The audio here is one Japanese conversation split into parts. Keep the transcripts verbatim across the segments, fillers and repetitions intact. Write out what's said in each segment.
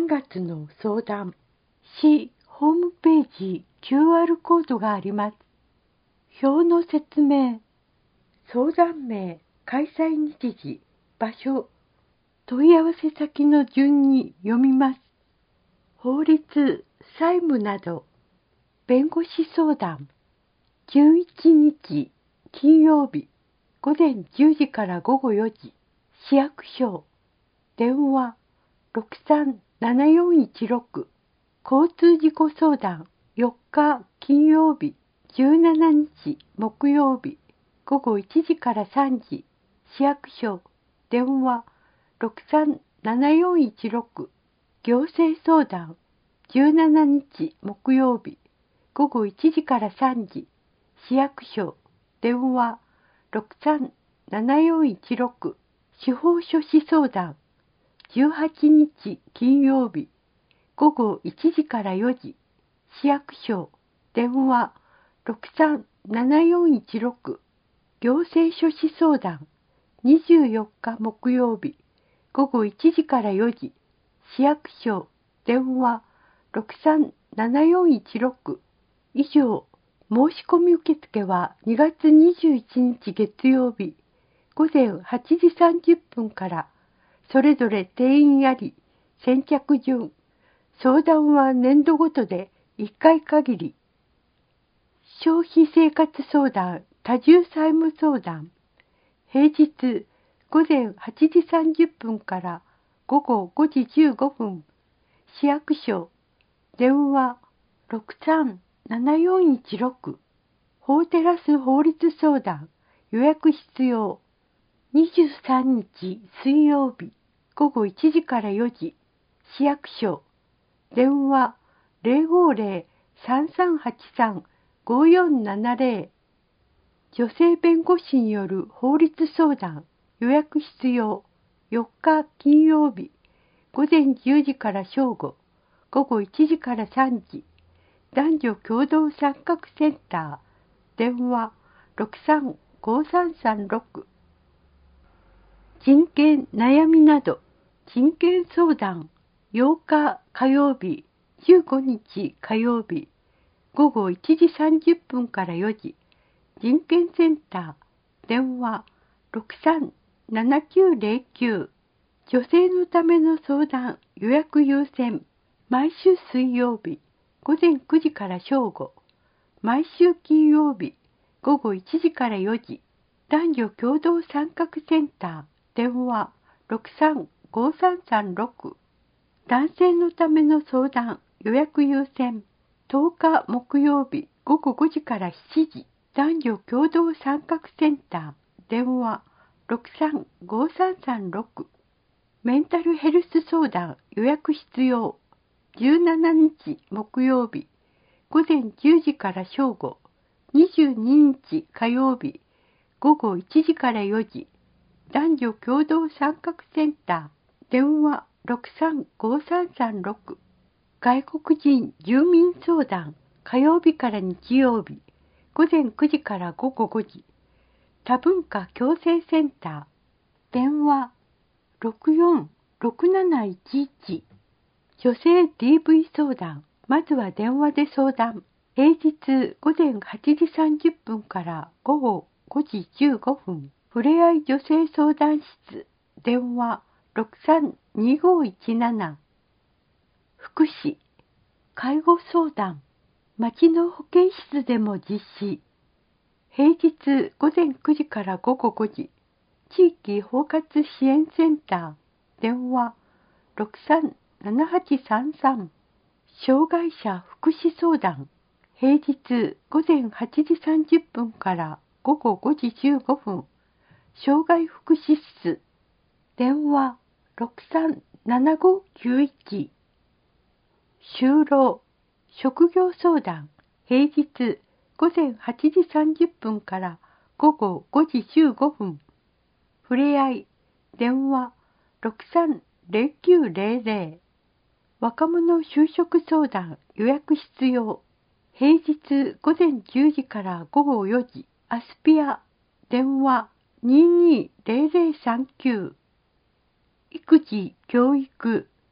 がつの相談、市ホームページ キューアール コードがあります。表の説明、相談名、開催日時、場所、問い合わせ先の順に読みます。法律、債務など、弁護士相談、じゅういちにち金曜日、午前じゅうじから午後よじ、市役所、電話ろくさんななよんいちろく、交通事故相談よっか金曜日、じゅうしちにち木曜日、午後いちじからさんじ、市役所、電話ろくさんななよんいちろく、行政相談じゅうしちにち木曜日、午後いちじからさんじ、市役所、電話ろくさんななよんいちろく、司法書士相談じゅうはちにち金曜日、午後いちじからよじ、市役所、電話ろくさんななよんいちろく、行政書士相談にじゅうよっか木曜日、午後いちじからよじ、市役所、電話ろくさんななよんいちろく、以上、申し込み受付はにがつにじゅういちにち月曜日、午前はちじさんじゅっぷんから、それぞれ定員あり、先着順、相談は年度ごとでいっかい限り。消費生活相談、多重債務相談、平日午前はちじさんじゅっぷんから午後ごじじゅうごふん、市役所、電話ろくさんななよんいちろく、法テラス法律相談、予約必要、にじゅうさんにち水曜日、午後いちじからよじ、市役所、電話ゼロごゼロ さんさんはちさん ごよんななゼロ、女性弁護士による法律相談、予約必要、よっか金曜日、午前じゅうじから正午、午後いちじからさんじ、男女共同参画センター、電話ろくさんごさんさんろく、人権悩みなど、人権相談、ようか火曜日、じゅうごにち火曜日、午後いちじさんじゅっぷんからよじ、人権センター、電話ろくさんななきゅうゼロきゅう、女性のための相談予約優先、毎週水曜日、午前くじから正午、毎週金曜日、午後いちじからよじ、男女共同参画センター、電話ろくさんごさんさんろく、男性のための相談予約優先、とおか木曜日午後ごじからしちじ、男女共同参画センター、電話ろくさんごさんさんろく、メンタルヘルス相談予約必要、じゅうしちにち木曜日、午前じゅうじから正午、にじゅうににち火曜日、午後いちじからよじ、男女共同参画センター、電話ろくさんごさんさんろく、外国人住民相談、火曜日から日曜日、午前くじから午後ごじ、多文化共生センター、電話ろくよんろくなないちいち、女性 ディーブイ 相談、まずは電話で相談、平日午前はちじさんじゅっぷんから午後ごじじゅうごふん、ふれあい女性相談室、電話ろくさんにごいちなな、福祉、介護相談、町の保健室でも実施、平日午前くじから午後ごじ、地域包括支援センター、電話ろくさんななはちさんさん、障害者福祉相談、平日午前はちじさんじゅっぷんから午後ごじじゅうごふん、障害福祉室、電話ろくさんななごきゅういち、就労、職業相談、平日午前はちじさんじゅっぷんから午後ごじじゅうごふん、ふれあい、電話ろくさんゼロきゅうゼロゼロ、若者就職相談予約必要、平日午前じゅうじから午後よじ、アスピア、電話ににゼロゼロさんきゅう、育児教育、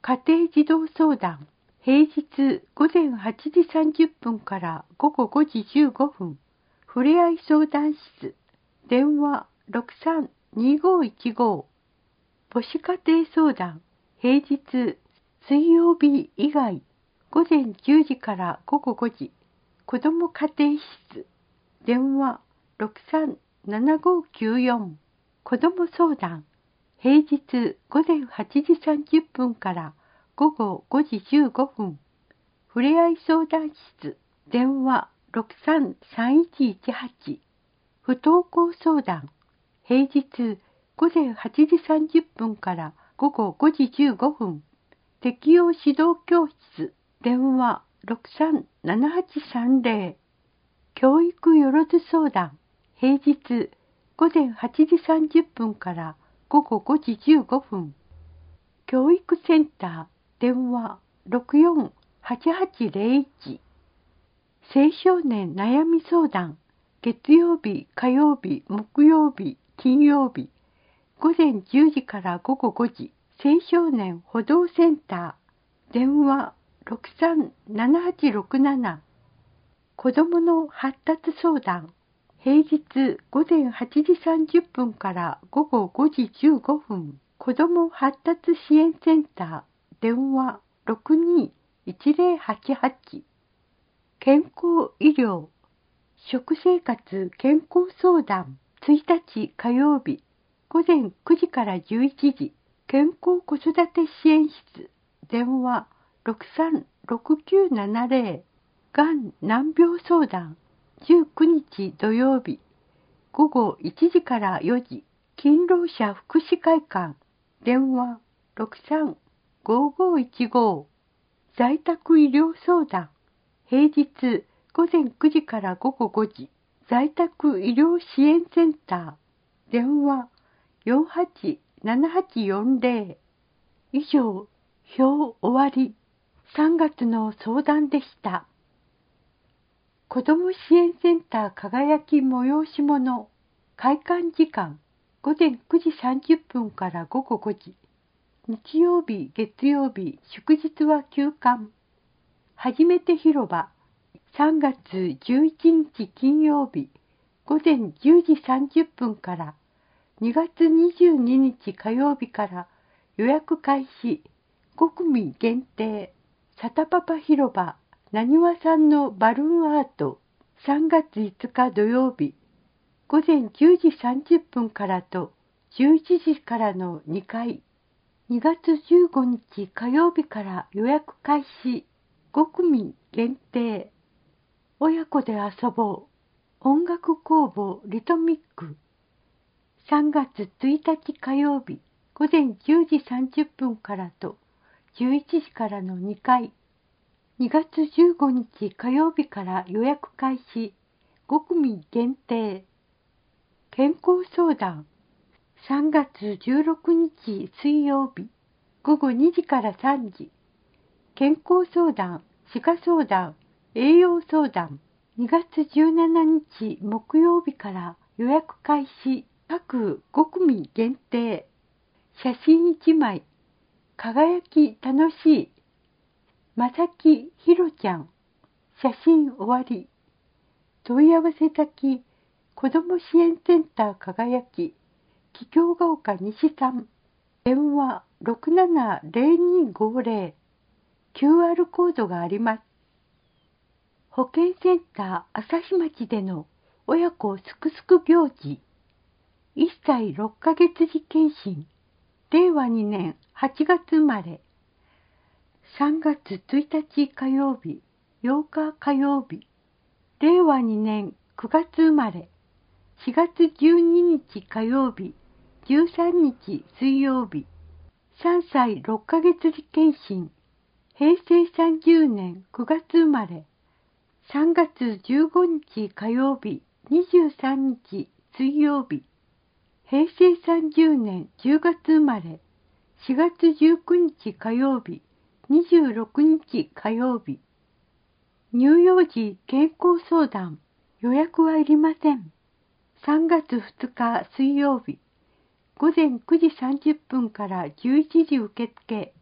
家庭児童相談、平日午前はちじさんじゅっぷんから午後ごじじゅうごふん、ふれあい相談室、電話 ろくさんにごいちご。母子家庭相談、平日水曜日以外、午前じゅうじから午後ごじ、子ども家庭室、電話 ろくさんななごきゅうよん。子ども相談、平日午前はちじさんじゅっぷんから午後ごじじゅうごふん、ふれあい相談室、電話 ろくさんさんいちいちはち。不登校相談、平日午前はちじさんじゅっぷんから午後ごじじゅうごふん、適応指導教室、電話 ろくさんななはちさんぜろ。教育よろず相談、平日午前はちじさんじゅっぷんから午後ごじじゅうごふん、教育センター、電話 ろくよんはちはちぜろいち。青少年悩み相談、月曜日、火曜日、木曜日、金曜日、午前じゅうじから午後ごじ、青少年補導センター、電話 ろくさんななはちろくなな。子どもの発達相談、平日午前はちじさんじゅっぷんから午後ごじじゅうごふん、子ども発達支援センター、電話 ろくにいちぜろはちはち。健康医療、食生活健康相談、いちにち火曜日、午前くじからじゅういちじ、健康子育て支援室、電話 ろくさんろくきゅうななぜろ。がん難病相談、じゅうくにち土曜日、午後いちじからよじ、勤労者福祉会館、電話 ろくさんごごいちご。在宅医療相談、平日午前くじから午後ごじ、在宅医療支援センター、電話よんはちななはちよんぜろ。以上、表終わり。さんがつの相談でした。子ども支援センター輝き催し物、開館時間、午前くじさんじゅっぷんから午後ごじ、日曜日、月曜日、祝日は休館。はじめて広場、さんがつじゅういちにち金曜日、午前じゅうじさんじゅっぷんから、にがつにじゅうににち火曜日から予約開始、ごくみ限定、サタパパ広場、なにわさんのバルーンアート、さんがついつか土曜日、午前じゅうじさんじゅっぷんからとじゅういちじからのにかい、にがつじゅうごにち火曜日から予約開始、ごくみ限定、親子で遊ぼう、音楽工房リトミック、さんがつついたち火曜日、午前じゅうじさんじゅっぷんからとじゅういちじからのにかい、にがつじゅうごにち火曜日から予約開始、ごくみ限定、健康相談、さんがつじゅうろくにち水曜日、ごごにじからさんじ、健康相談、歯科相談、栄養相談、にがつじゅうしちにち木曜日から予約開始、各ごくみ限定、写真いちまい、輝き楽しい、まさきひろちゃん、写真終わり。問い合わせ先、子ども支援センター輝き、桔梗ヶ丘西さん、電話ろくななぜろにごぜろ、キューアール コードがあります。保健センター朝日町での親子すくすく行事、いっさいろっかげつ児検診、れいわにねんはちがつ生まれ、さんがつついたち火曜日、ようか火曜日、れいわにねんくがつ生まれ、しがつじゅうににち火曜日、じゅうさんにち水曜日、さんさいろっかげつ児検診、へいせいさんじゅうねんくがつ生まれ、さんがつじゅうごにち火曜日、にじゅうさんにち水曜日、へいせいさんじゅうねんじゅうがつ生まれ、しがつじゅうくにち火曜日、にじゅうろくにち火曜日。乳幼児健康相談、予約はいりません。さんがつふつか水曜日、ごぜんくじさんじゅっぷんからじゅういちじ受付。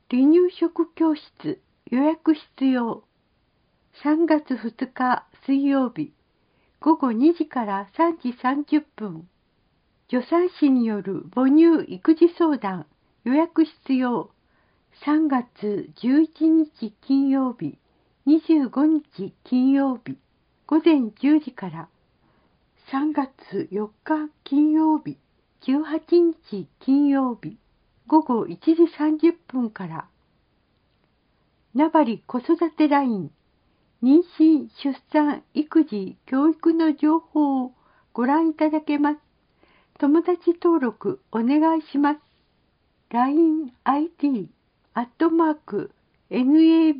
離乳食教室予約必要。さんがつふつか水曜日、ごごにじからさんじさんじゅっぷん。助産師による母乳育児相談予約必要。さんがつじゅういちにち金曜日、にじゅうごにち金曜日、ごぜんじゅうじから。さんがつよっか金曜日、じゅうはちにち金曜日、ごごいちじさんじゅっぷんから。名張子育てライン、妊娠、出産、育児、教育の情報をご覧いただけます。友達登録お願いします。ライン アイディー アットマーク ナバリ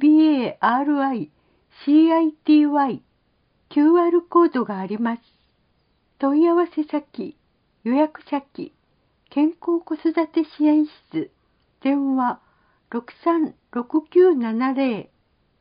シティワイ キューアール コードがあります。問い合わせ先、予約先、健康子育て支援室、電話ろくさんろくきゅうななぜろ。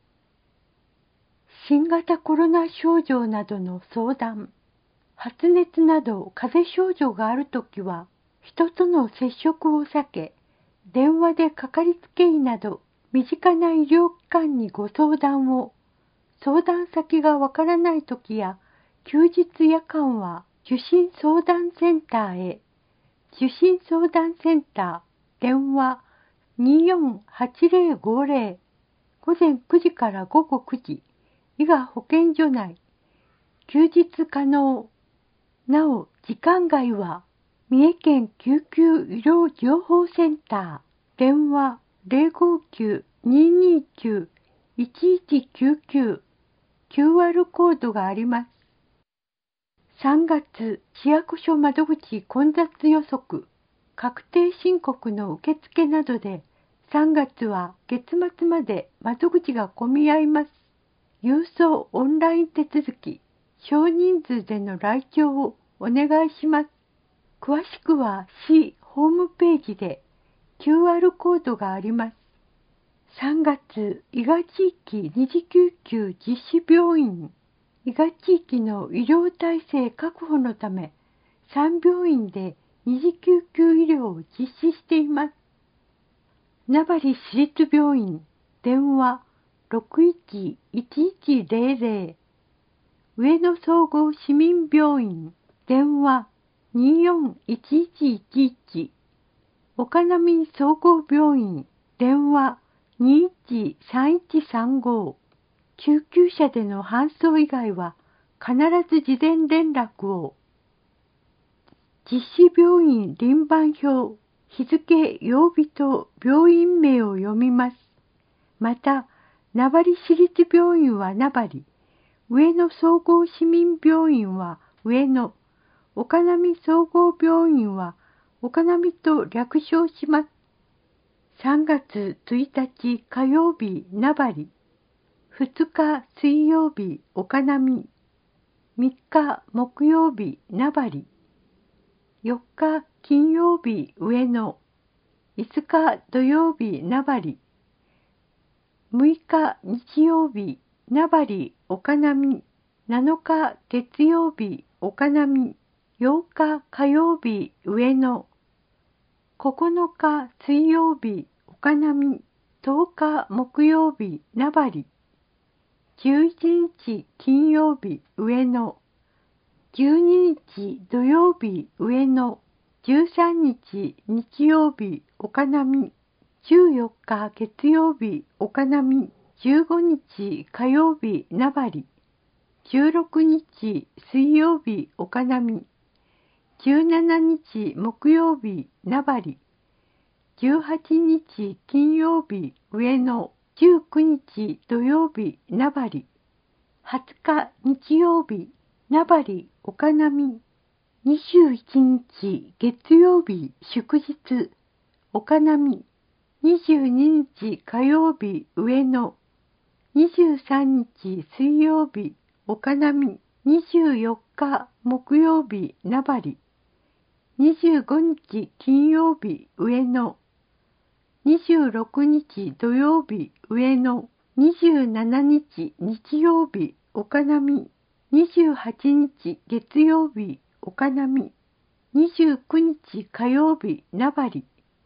新型コロナ症状などの相談、発熱など風邪症状があるときは、人との接触を避け、電話でかかりつけ医など身近な医療機関にご相談を。相談先がわからないときや、休日夜間は受診相談センターへ。受診相談センター、電話によんはちぜろごぜろ、ごぜんくじからごごくじ、伊賀保健所内、休日可能。なお、時間外は、三重県救急医療情報センター、電話ぜろごきゅう にーにーきゅう いちいちきゅうきゅう、キューアール コードがあります。さんがつ、市役所窓口混雑予測、確定申告の受付などで、さんがつは月末まで窓口が混み合います。郵送オンライン手続き、少人数での来庁をお願いします。詳しくは市ホームページで キューアール コードがあります。さんがつ、伊賀地域二次救急実施病院、伊賀地域の医療体制確保のため、さん病院で二次救急医療を実施しています。名張市立病院、電話ろくいちいちいちぜろぜろ、上野総合市民病院、電話にーよんいちいちいちいち、岡波総合病院、電話にーいちさんいちさんご、救急車での搬送以外は必ず事前連絡を。実施病院輪番表、日付、曜日と病院名を読みます。また、名張市立病院は名張、上野総合市民病院は上野、岡波総合病院は岡波と略称します。さんがつついたち火曜日名張、ふつか水曜日岡波、みっか木曜日名張、よっか金曜日上野、いつか土曜日名張、むいか日曜日名張岡波、なのか月曜日岡波、ようか火曜日上野、ここのか水曜日岡波、とおか木曜日名張、じゅういちにち金曜日上野、じゅうににち土曜日上野、じゅうさんにち日曜日岡波、じゅうよっか月曜日岡波、じゅうごにち火曜日名張、じゅうろくにち水曜日岡波、じゅうしちにち木曜日名張、じゅうはちにち金曜日上野、じゅうくにち土曜日名張、はつか日曜日名張岡波、にじゅういちにち月曜日祝日岡波、にじゅうににち火曜日上野、にじゅうさんにち水曜日岡波、にじゅうよっか木曜日名張、にじゅうごにち金曜日上野、にじゅうろくにち土曜日上野、にじゅうしちにち日曜日岡波、にじゅうはちにち月曜日岡波、にじゅうくにち火曜日名張、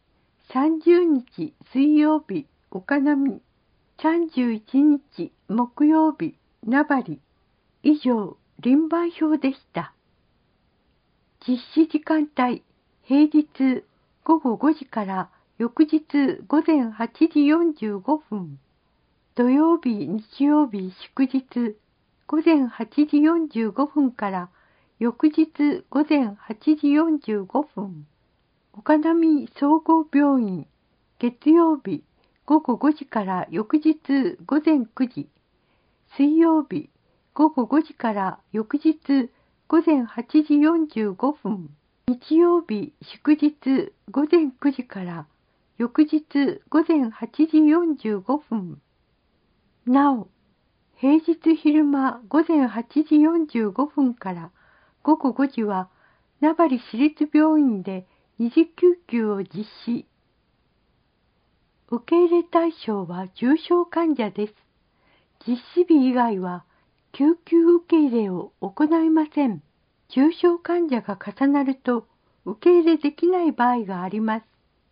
さんじゅうにち水曜日、岡波。さんじゅういちにち木曜日、名張。以上、輪番表でした。実施時間帯、平日ごごごじから翌日午前はちじよんじゅうごふん。土曜日、日曜日、祝日、午前はちじよんじゅうごふんから翌日午前はちじよんじゅうごふん。岡波総合病院、月曜日、ごごごじから翌日午前くじ。水曜日、ごごごじから翌日午前はちじよんじゅうごふん。日曜日、祝日、午前くじから翌日午前はちじよんじゅうごふん。なお、平日昼間午前はちじよんじゅうごふんからごごごじは名張市立病院で二次救急を実施。受け入れ対象は重症患者です。実施日以外は救急受け入れを行いません。重症患者が重なると受け入れできない場合があります。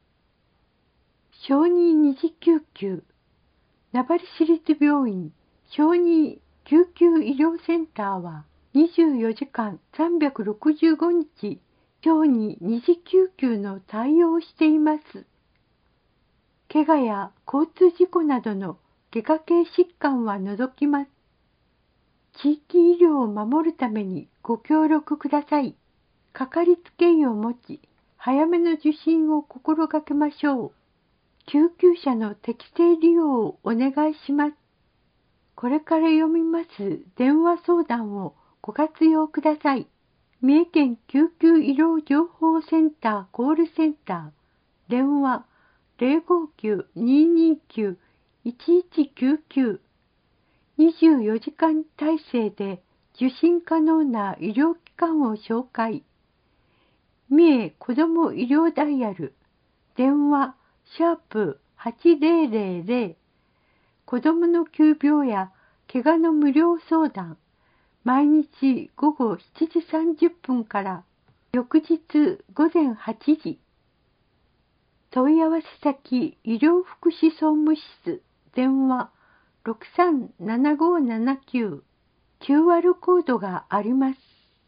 小児二次救急、名張市立病院小児救急医療センターはにじゅうよじかんさんびゃくろくじゅうごにち小児二次救急の対応をしています。怪我や交通事故などの外科系疾患は除きます。地域医療を守るためにご協力ください。かかりつけ医を持ち、早めの受診を心がけましょう。救急車の適正利用をお願いします。これから読みます電話相談をご活用ください。三重県救急医療情報センターコールセンター、電話 ゼロごきゅう にーにーきゅう いちいちきゅうきゅう。にじゅうよじかん体制で受診可能な医療機関を紹介。三重子ども医療ダイヤル、電話シャープはちぜろぜろぜろ。子どもの急病や怪我の無料相談、毎日午後しちじさんじゅっぷんから翌日午前はちじ。問い合わせ先医療福祉総務室、電話ろくさんななごななきゅう。キューアール コードがあります。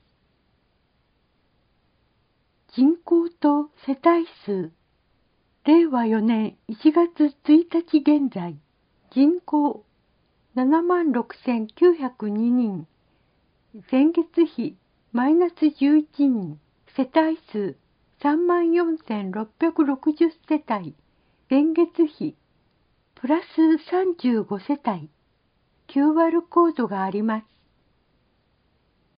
人口と世帯数、れいわよねんいちがつついたち現在、人口ななまんろくせんきゅうひゃくににん、前月比マイナスじゅういちにん、世帯数さんまんよんせんろっぴゃくろくじゅう世帯、前月比プラスさんじゅうご世帯、キューアール コードがあります。